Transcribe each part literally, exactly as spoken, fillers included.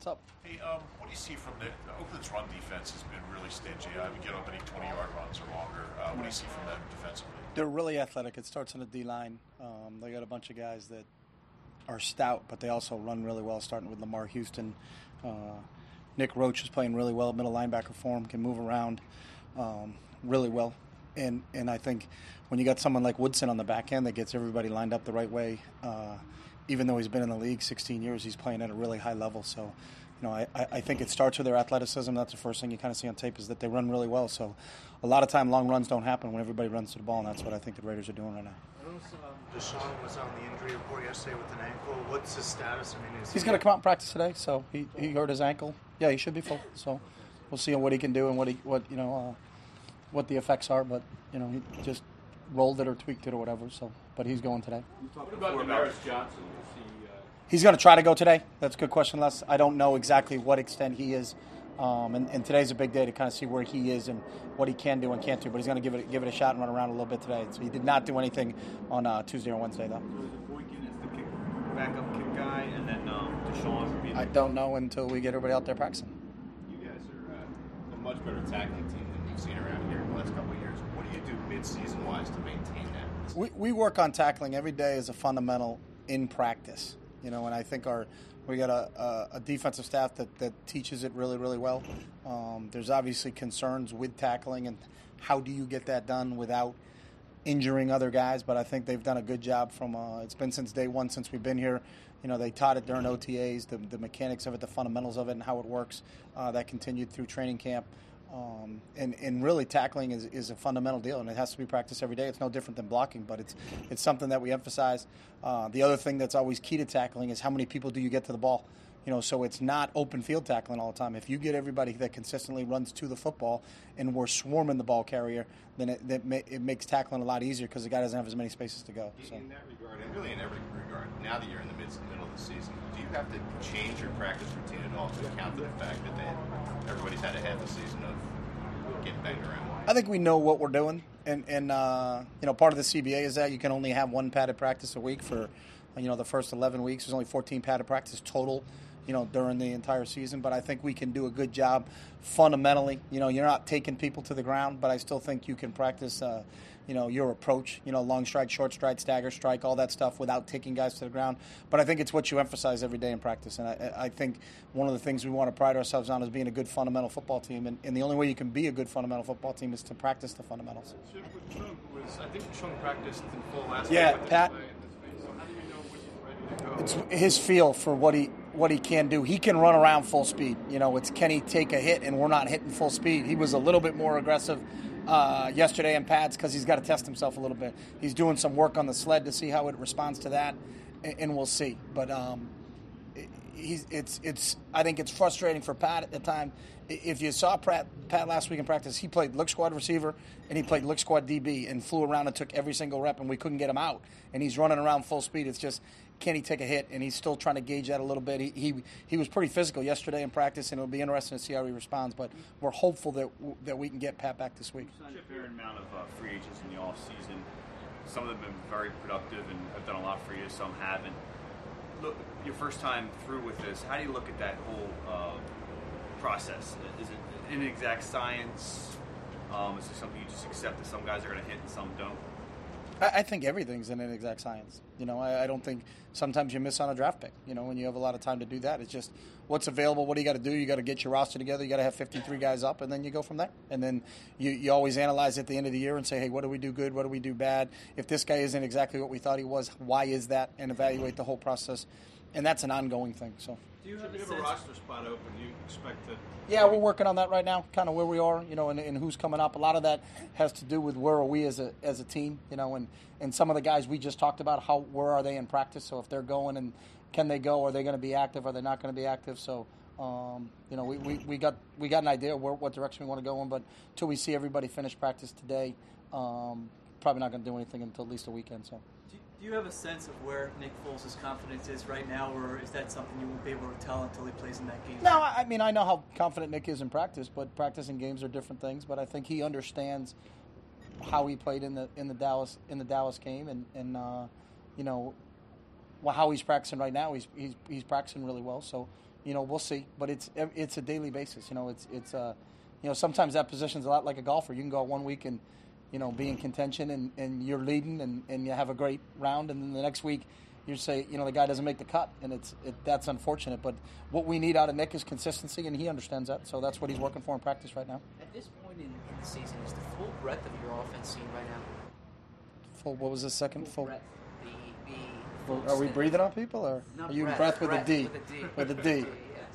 What's up? Hey, um, what do you see from the Oakland's run defense has been really stingy. I haven't get up any twenty-yard runs or longer. Uh, what do you see from them defensively? They're really athletic. It starts on the D-line. Um, they got a bunch of guys that are stout, but they also run really well, starting with Lamar Houston. Uh, Nick Roach is playing really well, middle linebacker for him, can move around um, really well. And and I think when you got someone like Woodson on the back end that gets everybody lined up the right way, uh, even though he's been in the league sixteen years, he's playing at a really high level. So, you know, I, I think it starts with their athleticism. That's the first thing you kind of see on tape is that they run really well. So a lot of time long runs don't happen when everybody runs to the ball, and that's what I think the Raiders are doing right now. I know um, Deshaun was on the injury report yesterday with an ankle. What's his status? I mean, is He's he... going to come out and practice today, so he, he hurt his ankle. Yeah, he should be full. So we'll see what he can do and what he what you know uh, what the effects are. But you know, he just rolled it or tweaked it or whatever. So, but he's going today. What about Damaris Johnson? Is he, uh... He's going to try to go today. That's a good question, Les. I don't know exactly what extent he is. Um, and, and today's a big day to kind of see where he is and what he can do and can't do. But he's going to give it give it a shot and run around a little bit today. So he did not do anything on uh, Tuesday or Wednesday, though. So is it Boykin as the kick, backup kick guy, and then um, Deshaun would be the... I don't know until we get everybody out there practicing. You guys are uh, a much better tackling team than you've seen around here in the last couple of years. What do you do mid-season wise to maintain that? We we work on tackling every day as a fundamental in practice. You know, and I think our we got a, a, a defensive staff that, that teaches it really, really well. Um, there's obviously concerns with tackling and how do you get that done without injuring other guys, but I think they've done a good job from, uh, it's been since day one since we've been here. You know, they taught it during O T As, the, the mechanics of it, the fundamentals of it, and how it works. Uh, that continued through training camp. Um, and, and really tackling is, is a fundamental deal, and it has to be practiced every day. It's no different than blocking, but it's it's something that we emphasize. Uh, the other thing that's always key to tackling is how many people do you get to the ball. You know, so it's not open field tackling all the time. If you get everybody that consistently runs to the football and we're swarming the ball carrier, then it, that ma- it makes tackling a lot easier because the guy doesn't have as many spaces to go. So. In that regard, and really in every regard, now that you're in the midst, middle of the season, do you have to change your practice routine at all to account for the fact that they, everybody's had a half a season of getting banged around? I think we know what we're doing, and, and uh, you know, part of the C B A is that you can only have one padded practice a week for, you know, the first eleven weeks. There's only fourteen padded practice total, you know, during the entire season. But I think we can do a good job fundamentally. You know, you're not taking people to the ground, but I still think you can practice, uh, you know, your approach, you know, long stride, short stride, stagger strike, all that stuff without taking guys to the ground. But I think it's what you emphasize every day in practice. And I, I think one of the things we want to pride ourselves on is being a good fundamental football team. And, and the only way you can be a good fundamental football team is to practice the fundamentals. Was, I think Sean practiced in full last yeah, week. Pat. So how do you know when he's ready to go? It's his feel for what he what he can do. He can run around full speed. You know, it's can he take a hit and we're not hitting full speed. He was a little bit more aggressive uh, yesterday in pads because he's got to test himself a little bit. He's doing some work on the sled to see how it responds to that, and, and we'll see. But um, he's it's it's I think it's frustrating for Pat at the time. If you saw Pat, Pat last week in practice, he played lick squad receiver and he played lick squad D B and flew around and took every single rep, and we couldn't get him out. And he's running around full speed. It's just, can he take a hit? And he's still trying to gauge that a little bit. He he, he was pretty physical yesterday in practice, and it'll be interesting to see how he responds. But we're hopeful that that we can get Pat back this week. Signed a fair amount of uh, free agents in the offseason. Some of them have been very productive and have done a lot for you. Some haven't. Look, your first time through with this, how do you look at that whole uh, process? Is it an exact science? Um, is it something you just accept that some guys are going to hit and some don't? I, I think everything's in an exact science. You know, I, I don't think sometimes you miss on a draft pick. You know, when you have a lot of time to do that, it's just what's available. What do you got to do? You got to get your roster together. You got to have fifty-three guys up, and then you go from there. And then you, you always analyze at the end of the year and say, hey, what do we do good? What do we do bad? If this guy isn't exactly what we thought he was, why is that? And evaluate the whole process. And that's an ongoing thing. So. Do you have, you have a roster spot open? Do you expect to? Yeah, we're working on that right now, kind of where we are, you know, and, and who's coming up. A lot of that has to do with where are we as a as a team, you know, and, and some of the guys we just talked about, how where are they in practice? So if they're going and can they go? Are they going to be active? Are they not going to be active? So, um, you know, we, we, we got we got an idea where, what direction we want to go in, but until we see everybody finish practice today, um, probably not going to do anything until at least a weekend. So. Do you have a sense of where Nick Foles' confidence is right now, or is that something you won't be able to tell until he plays in that game? No, I mean, I know how confident Nick is in practice, but practice and games are different things. But I think he understands how he played in the in the Dallas in the Dallas game, and and uh, you know, well, how he's practicing right now, he's he's he's practicing really well. So, you know, we'll see. But it's it's a daily basis. You know, it's it's uh, you know, sometimes that position's a lot like a golfer. You can go out one week and, you know, be in contention and, and you're leading and, and you have a great round, and then the next week you say, you know, the guy doesn't make the cut, and it's it, that's unfortunate. But what we need out of Nick is consistency, and he understands that. So that's what he's working for in practice right now. At this point in, in the season, is the full breadth of your offense seen right now? Full. What was the second? Full Full. breadth. The, the full full are we extent. breathing on people, or Not are you breath, breath with breath a D? with a D. With a D. Yes.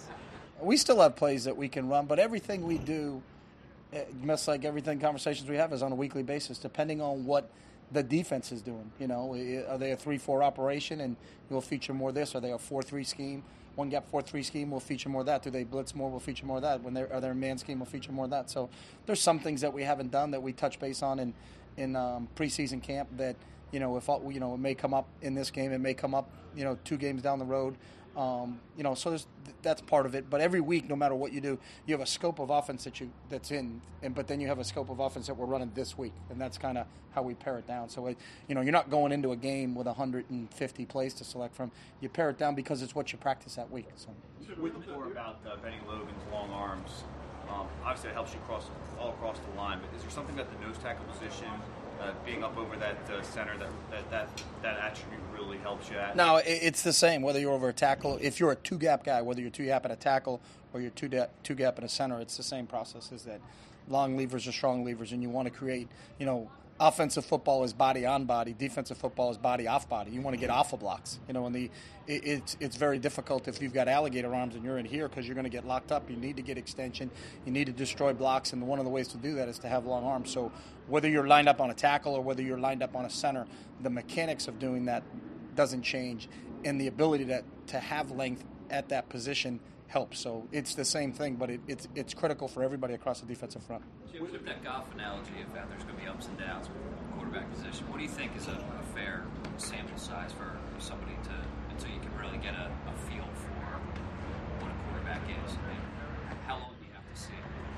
We still have plays that we can run, but everything we do, just like everything conversations we have, is on a weekly basis, depending on what the defense is doing. You know, are they a three four operation and we'll feature more of this? Are they a four three scheme? One gap four three scheme, we'll feature more of that. Do they blitz more? We'll feature more of that. When they're are they a man scheme, we'll feature more of that. So there's some things that we haven't done that we touch base on in in um, preseason camp that, you know, if you know, it may come up in this game, it may come up, you know, two games down the road. Um, you know, so there's, that's part of it. But every week, no matter what you do, you have a scope of offense that you that's in, and but then you have a scope of offense that we're running this week, and that's kind of how we pare it down. So, it, you know, you're not going into a game with one hundred fifty plays to select from. You pare it down because it's what you practice that week. So, with more about uh, Benny Logan's long arms, um, obviously it helps you cross all across the line. But is there something about the nose tackle position? Uh, being up over that uh, center, that, that that that attribute really helps you at? No, it, it's the same. Whether you're over a tackle, if you're a two-gap guy, whether you're two-gap at a tackle or you're two-gap two-gap at a center, it's the same process. Is that long levers are strong levers, and you want to create, you know, offensive football is body on body, defensive football is body off body. You want to get alpha blocks, you know, and the it, it's it's very difficult if you've got alligator arms and you're in here because you're going to get locked up. You need to get extension. You need to destroy blocks, and one of the ways to do that is to have long arms. So whether you're lined up on a tackle or whether you're lined up on a center, the mechanics of doing that doesn't change, and the ability to to have length at that position helps. So it's the same thing, but it, it's it's critical for everybody across the defensive front. With, with that golf analogy of that there's going to be ups and downs with the quarterback position, what do you think is a, a fair sample size for somebody to, until you can really get a, a feel for what a quarterback is? I mean, how long do you have to see?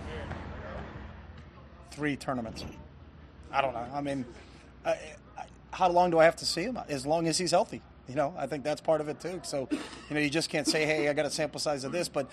Three tournaments. I don't know. I mean, I, I, how long do I have to see him? As long as he's healthy. You know, I think that's part of it too. So, you know, you just can't say, hey, I got a sample size of this. But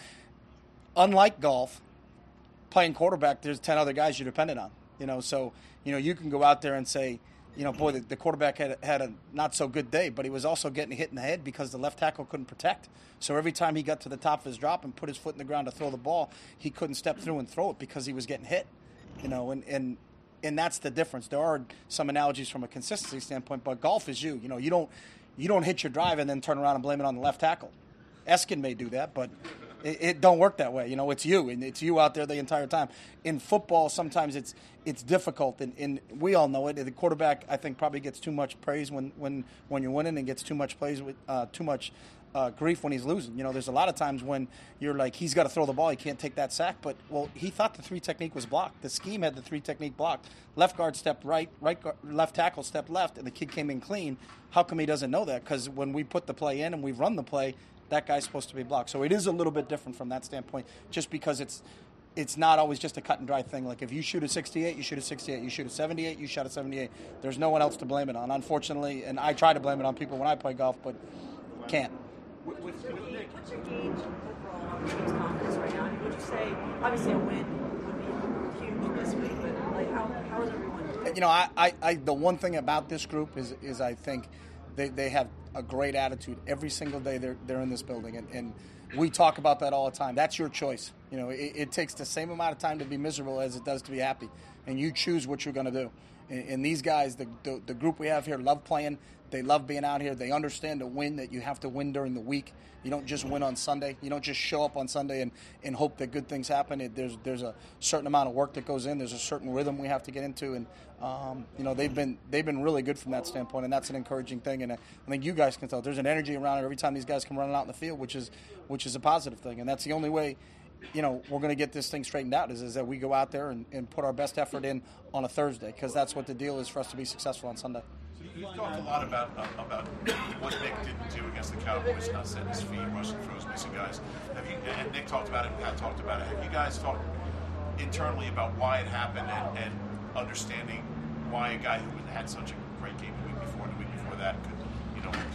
unlike golf, playing quarterback, there's ten other guys you're dependent on. You know, so, you know, you can go out there and say, you know, boy, the, the quarterback had, had a not so good day, but he was also getting hit in the head because the left tackle couldn't protect. So every time he got to the top of his drop and put his foot in the ground to throw the ball, he couldn't step through and throw it because he was getting hit. You know, and, and and that's the difference. There are some analogies from a consistency standpoint, but golf is you. You know, you don't you don't hit your drive and then turn around and blame it on the left tackle. Eskin may do that, but it, it don't work that way. You know, it's you, and it's you out there the entire time. In football, sometimes it's it's difficult, and, and we all know it. The quarterback, I think, probably gets too much praise when, when, when you're winning, and gets too much praise with uh, too much uh, grief when he's losing. You know, there's a lot of times when you're like, he's got to throw the ball, he can't take that sack. But well, he thought the three technique was blocked. The scheme had the three technique blocked. Left guard stepped right, right guard, left tackle stepped left, and the kid came in clean. How come he doesn't know that? Because when we put the play in and we've run the play, that guy's supposed to be blocked. So it is a little bit different from that standpoint, just because it's it's not always just a cut and dry thing. Like if you shoot a sixty-eight, you shoot a sixty-eight. You shoot a seventy-eight, you shot a seventy-eight. There's no one else to blame it on, unfortunately. And I try to blame it on people when I play golf, but can't. What's your gauge, what's your gauge overall on the team's confidence right now? I mean, would you say, obviously a win would be huge this week, but like how, how is everyone doing? You know, I, I, I the one thing about this group is is I think they, they have a great attitude every single day they're they're in this building, and, and we talk about that all the time. That's your choice. You know, it, it takes the same amount of time to be miserable as it does to be happy, and you choose what you're going to do. And, and these guys, the, the the group we have here, love playing. They love being out here. They understand to win that you have to win during the week. You don't just win on Sunday. You don't just show up on Sunday and, and hope that good things happen. It, there's there's a certain amount of work that goes in. There's a certain rhythm we have to get into, and um, you know they've been they've been really good from that standpoint, and that's an encouraging thing. And I think you guys can tell there's an energy around it every time these guys come running out in the field, which is which is a positive thing, and that's the only way. You know, we're going to get this thing straightened out is, is that we go out there and, and put our best effort in on a Thursday, because that's what the deal is for us to be successful on Sunday. You've talked a lot about uh, about what Nick didn't do against the Cowboys, not setting his feet, rushing throws, missing guys. Have you? And Nick talked about it, and Pat talked about it. Have you guys talked internally about why it happened and, and understanding why a guy who had such a great game the week before and the week before that could, you know,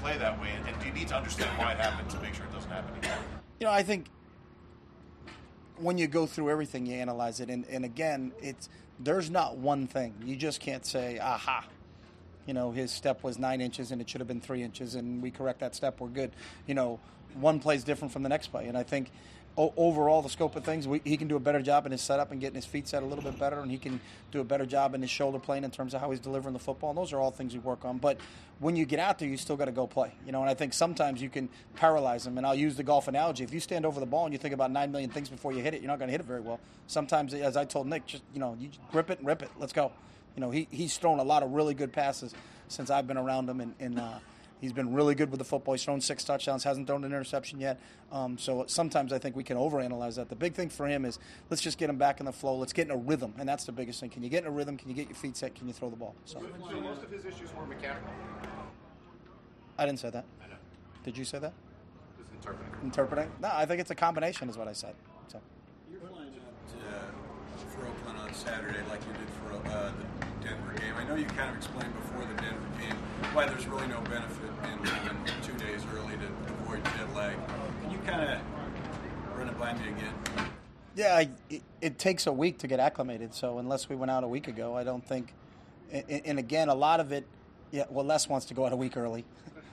play that way, and, and do you need to understand why it happened to make sure it doesn't happen again? You know, I think when you go through everything, you analyze it, and, and again, it's there's not one thing. You just can't say, aha, you know, his step was nine inches and it should have been three inches, and we correct that step, we're good. You know, one play is different from the next play, and I think o- overall the scope of things, we, he can do a better job in his setup and getting his feet set a little bit better, and he can do a better job in his shoulder playing in terms of how he's delivering the football, and those are all things we work on. But when you get out there, you still got to go play, you know, and I think sometimes you can paralyze him, and I'll use the golf analogy. If you stand over the ball and you think about nine million things before you hit it, you're not going to hit it very well. Sometimes, as I told Nick, just, you know, you just grip it and rip it. Let's go. You know, he, he's thrown a lot of really good passes since I've been around him, and, and uh, he's been really good with the football. He's thrown six touchdowns, hasn't thrown an interception yet. Um, so sometimes I think we can overanalyze that. The big thing for him is let's just get him back in the flow. Let's get in a rhythm, and that's the biggest thing. Can you get in a rhythm? Can you get your feet set? Can you throw the ball? So, So most of his issues were mechanical. I didn't say that. I know. Did you say that? Just interpreting. Interpreting? No, I think it's a combination is what I said. So. You're flying out uh, for Oakland on Saturday like you did for uh, the Denver game. I know you kind of explained before the Denver game why there's really no benefit in leaving two days early to avoid jet lag. Can you kind of run it by me again? Yeah, I, it, it takes a week to get acclimated. So unless we went out a week ago, I don't think. And, and again, a lot of it, yeah. Well, Les wants to go out a week early,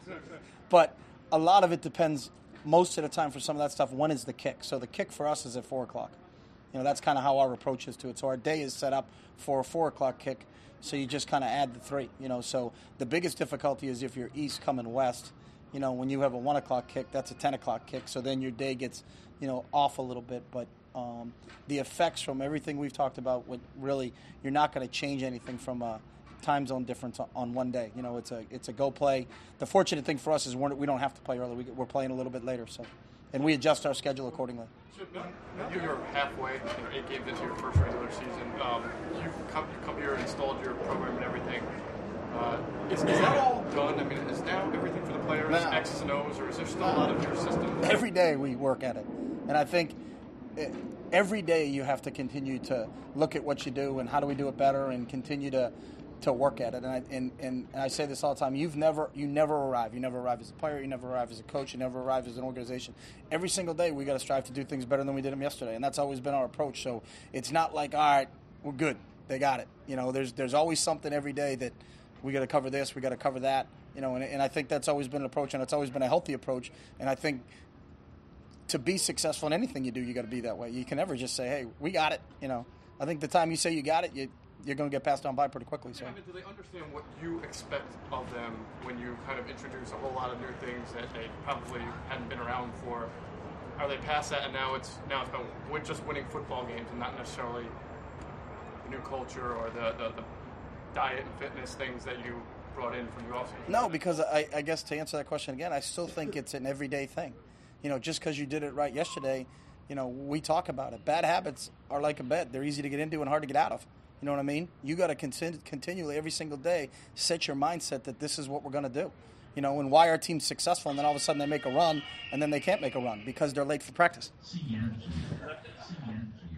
but a lot of it depends. Most of the time, for some of that stuff, when is the kick? So the kick for us is at four o'clock. You know, that's kind of how our approach is to it. So our day is set up for a four o'clock kick. So you just kind of add the three. You know, so the biggest difficulty is if you're east coming west. You know, when you have a one o'clock kick, that's a ten o'clock kick. So then your day gets, you know, off a little bit. But um, the effects from everything we've talked about would really, you're not going to change anything from a time zone difference on one day. You know, it's a it's a go play. The fortunate thing for us is we're, we don't have to play early. We, we're playing a little bit later. So, and we adjust our schedule accordingly. So now, now you're halfway, you know, eight games into your first regular season. Um, you've come, you come here, installed your program and everything. Uh, is, is that all done? I mean, is now everything for the players, No. X's and O's, or is there still a lot of your system? Every day we work at it. And I think eh, every day you have to continue to look at what you do and how do we do it better and continue to to work at it. And I, and, and, and I say this all the time, you've never you never arrive. You never arrive as a player, you never arrive as a coach, you never arrive as an organization. Every single day we got to strive to do things better than we did them yesterday. And that's always been our approach. So it's not like, all right, we're good. They got it. You know, there's there's always something every day that we got to cover this, we got to cover that. You know, and, and I think that's always been an approach, and it's always been a healthy approach. And I think to be successful in anything you do, you got to be that way. You can never just say, "Hey, we got it." You know, I think the time you say you got it, you, you're going to get passed on by pretty quickly. So, I mean, do they understand what you expect of them when you kind of introduce a whole lot of new things that they probably hadn't been around for? Are they past that, and now it's now it's about we're just winning football games and not necessarily the new culture or the, the, the diet and fitness things that you brought in from the offseason? No, because I, I guess to answer that question again, I still think it's an everyday thing. You know, just because you did it right yesterday, you know, we talk about it. Bad habits are like a bed. They're easy to get into and hard to get out of. You know what I mean? You got to continu- continually, every single day, set your mindset that this is what we're going to do. You know, and why our team's successful, and then all of a sudden they make a run, and then they can't make a run because they're late for practice. C N G. C N G.